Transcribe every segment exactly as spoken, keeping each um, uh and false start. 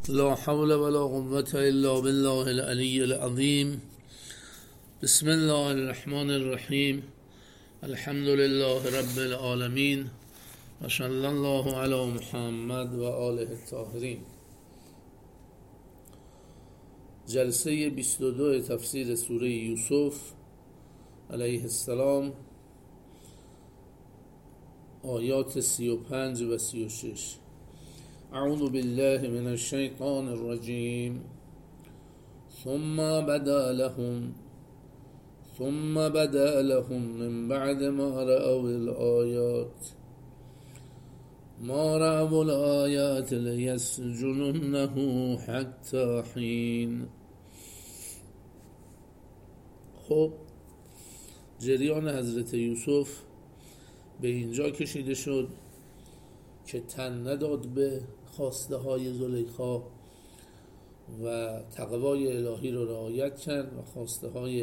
لا حول ولا قوة إلا بالله العلي العظيم. بسم الله الرحمن الرحيم. الحمد لله رب العالمين و صلی الله علی محمد و آله الطاهرین. جلسه بیست و دو تفسیر سوره یوسف علیه السلام، آیات سی و پنج و سی و شش. اعوذ بالله من الشیطان الرجیم. ثم بدا لهم ثم بدا لهم من بعد ما رأوا الآیات ما رأوا الآیات لیسجننه حتی حین. خب جریان حضرت یوسف به اینجا کشیده شد که تن نداد به خواسته های زلیخا و تقوای الهی رو رعایت کرد و خواسته های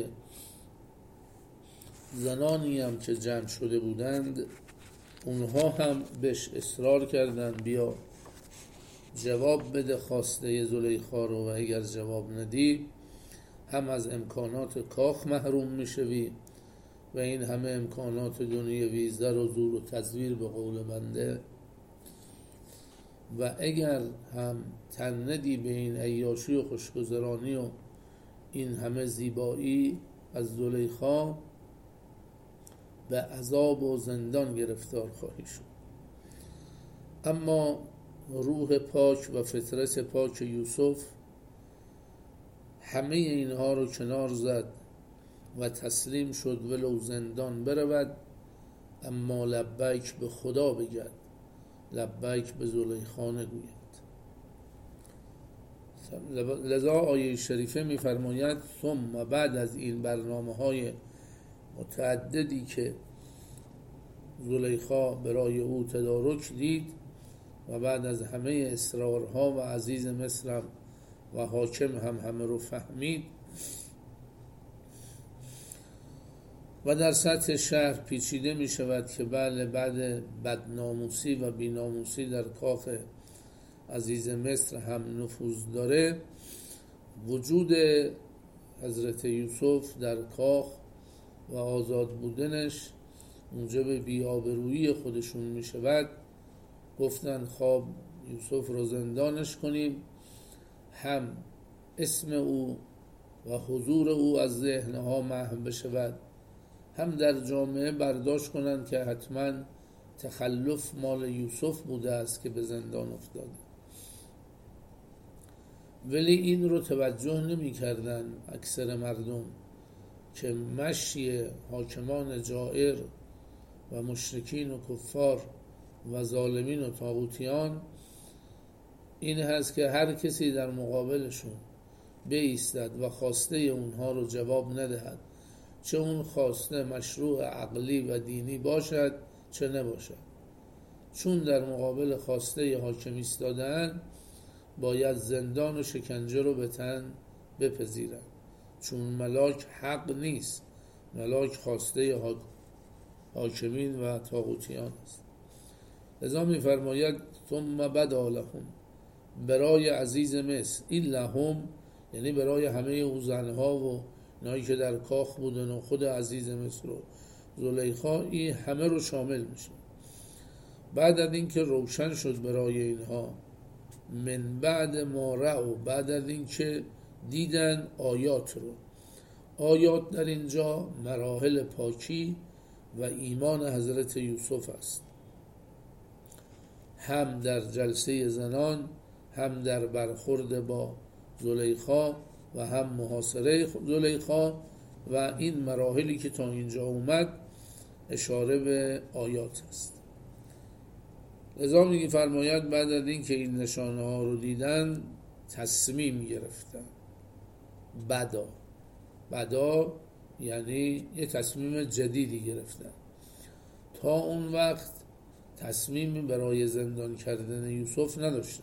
زنانی هم که جمع شده بودند اونها هم بهش اصرار کردند بیا جواب بده خواسته زلیخا رو و اگر جواب ندی هم از امکانات کاخ محروم میشوی و این همه امکانات دنیوی زر و زور و تزویر به قول بنده، و اگر هم تن ندی به این عیاشی و خوشگذرانی و این همه زیبایی از زلیخا به عذاب و زندان گرفتار خواهی شد. اما روح پاک و فطرت پاک یوسف همه اینها رو کنار زد و تسلیم شد ولو زندان برود، اما لبیک به خدا بگد، لبیک به زلیخا نگوید. لذا آیه شریفه می‌فرماید ثم بعد از این برنامه های متعددی که زلیخا برای او تدارک دید و بعد از همه اصرارها و عزیز مصر و حاکم هم همه رو فهمید و در سطح شهر پیچیده می شود که بله بعد بدناموسی و بیناموسی در کاخ عزیز مصر هم نفوذ داره، وجود حضرت یوسف در کاخ و آزاد بودنش موجب بی‌آبرویی خودشون می شود. گفتن خواب یوسف رو زندانش کنیم، هم اسم او و حضور او از ذهنها محو بشود، هم در جامعه برداشت کنند که حتما تخلف مال یوسف بوده است که به زندان افتاده. ولی این رو توجه نمی کردن اکثر مردم که مشی حاکمان جائر و مشرکین و کفار و ظالمین و طاغوتیان این هست که هر کسی در مقابلشون بایستد و خواسته اونها رو جواب ندهد، چه اون خواسته مشروع عقلی و دینی باشد چه نباشد، چون در مقابل خواسته حاکم ایستادن باید زندان و شکنجه رو به تن بپذیرند، چون ملاک حق نیست، ملاک خواسته حاکمین و طاغوتیان است. لذا می فرماید ثم بدا لهم، برای عزیز مصر، این لهم یعنی برای همه او زنها و نایی که در کاخ بودن و خود عزیز مصر و زلیخا، این همه رو شامل میشه. بعد از این که روشن شد برای اینها، من بعد ما رأوا، بعد از این که دیدن آیات رو، آیات در اینجا مراحل پاکی و ایمان حضرت یوسف است، هم در جلسه زنان، هم در برخورد با زلیخا و هم محاصره زلیخا، و این مراحلی که تا اینجا اومد اشاره به آیات است. لذا میگی فرماید بعد از این که این نشانه ها رو دیدن تصمیم گرفتن. بدا بدا یعنی یه تصمیم جدیدی گرفتن. تا اون وقت تصمیم برای زندان کردن یوسف نداشتن.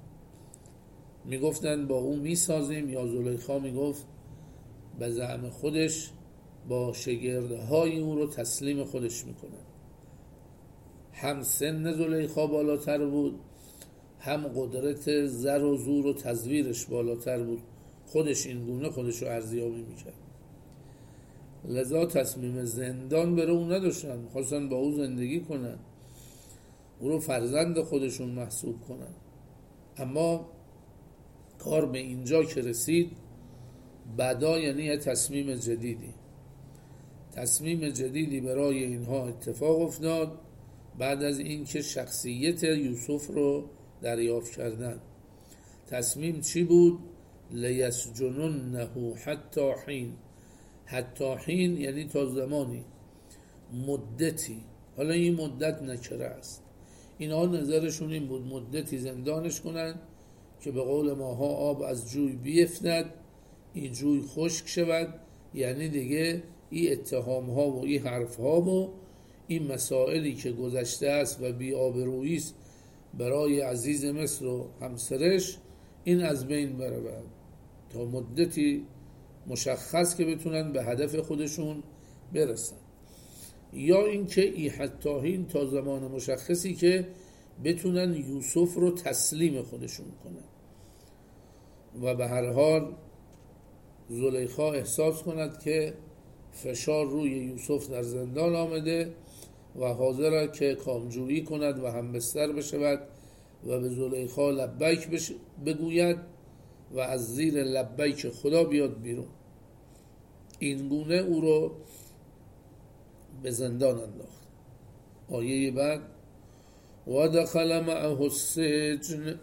میگفتن با اون میسازیم، یا زلیخا میگفت به زعم خودش با شگردهای اون رو تسلیم خودش میکنن. هم سن زلیخا بالاتر بود، هم قدرت زر و زور و تزویرش بالاتر بود، خودش این گونه خودش رو ارزیابی میکرد. لذا تصمیم زندان برای اون نداشتن، خواستن با او زندگی کنن، او رو فرزند خودشون محسوب کنن. اما کار به اینجا که رسید، بعدا یعنی یه تصمیم جدیدی تصمیم جدیدی برای اینها اتفاق افتاد بعد از اینکه شخصیت یوسف رو دریافت کردن. تصمیم چی بود؟ لیسجننه حتی حین. حتی حین یعنی تا زمانی، مدتی. حالا این مدت نکره است. اینها نظرشون این بود مدتی زندانش کنن که به قول ماها آب از جوی بیفتد، این جوی خشک شود، یعنی دیگه این اتهام ها و این حرف ها و این مسائلی که گذشته است و بی آبرویی است برای عزیز مصر و همسرش، این از بین بره تا مدتی مشخص که بتونن به هدف خودشون برسن. یا اینکه ای حتی این تا زمان مشخصی که بتونن یوسف رو تسلیم خودشون کنن و به هر حال زلیخا احساس کند که فشار روی یوسف در زندان آمده و حاضر که کامجویی کند و همبستر بشود و به زلیخا لبیک بگوید و از زیر لبیک خدا بیاد بیرون. این گونه او رو به زندان انداخت. آیه بعد و دخل معه السجن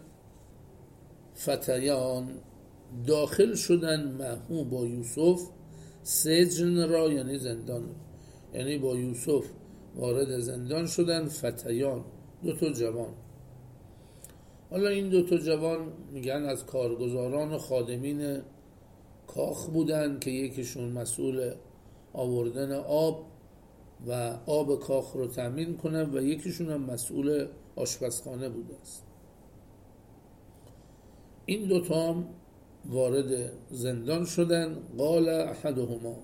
فتیان، داخل شدن معه با یوسف سجن را یعنی زندان، یعنی با یوسف وارد زندان شدن فتیان، دو تا جوان. حالا این دو تا جوان میگن از کارگزاران و خادمین کاخ بودن که یکیشون مسئول آوردن آب و آب کاخ رو تامین کنه و یکیشون هم مسئول آشپزخانه بوده است. این دوتا هم وارد زندان شدن. قال احدهما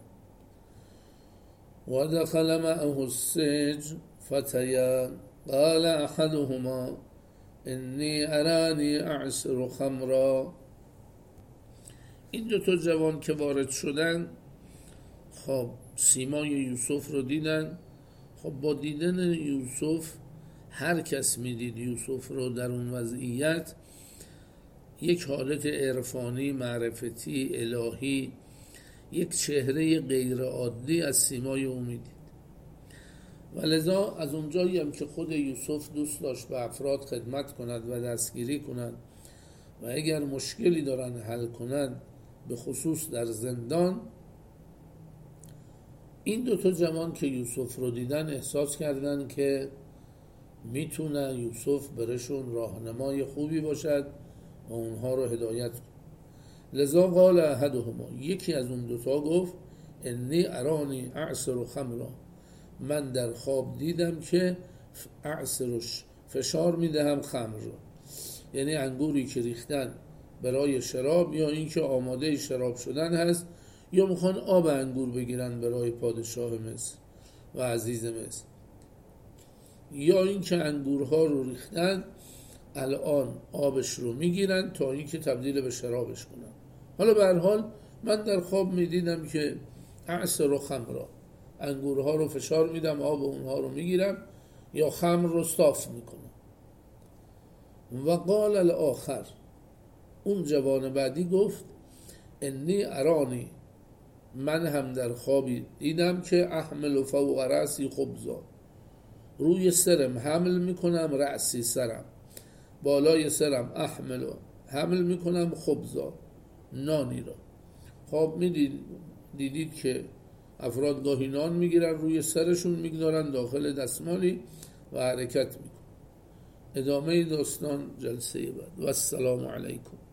و دخل معه السجن فتیان قال احدهما انی ارانی اعصر خمرا. این دو تا جوان که وارد شدن، خب سیمای یوسف رو دیدن. خب با دیدن یوسف هر کس میدید یوسف رو در اون وضعیت یک حالت عرفانی، معرفتی، الهی، یک چهره غیر عادی از سیمای او میدید. و لذا از اونجایی هم که خود یوسف دوست داشت به افراد خدمت کند و دستگیری کند و اگر مشکلی دارن حل کنند، به خصوص در زندان، این دو تا جوان که یوسف رو دیدن احساس کردن که میتونه یوسف برشون راهنمای خوبی باشد و اونها رو هدایت کنه. لذا قال احدهما، یکی از اون دوتا گفت انی ارانی اعصر خمرا، من در خواب دیدم که اعصرش فشار میدهم خمر رو، یعنی انگوری که ریختن برای شراب یا اینکه آماده شراب شدن هست یا میخوان آب انگور بگیرن برای پادشاه مصر و عزیز مصر، یا اینکه انگورها رو ریختن الان آبش رو میگیرن تا اینکه تبدیل به شرابش کنن. حالا به هر حال من در خواب میدیدم که اعصر و خمرا، انگورها رو فشار میدم، آب اونها رو میگیرم یا خمر رو صاف میکنم. و قال الاخر، اون جوان بعدی گفت انی ارانی، من هم در خوابی دیدم که احمل فوق رأسی خبزا، روی سرم حمل میکنم، رأسی سرم، بالای سرم احمل حمل میکنم خبزا، نانی را. خواب میدید دیدید که افراد گاهی نان میگیرن روی سرشون میگذارن داخل دستمالی و حرکت میکنن. ادامه داستان جلسه بعد. و السلام علیکم.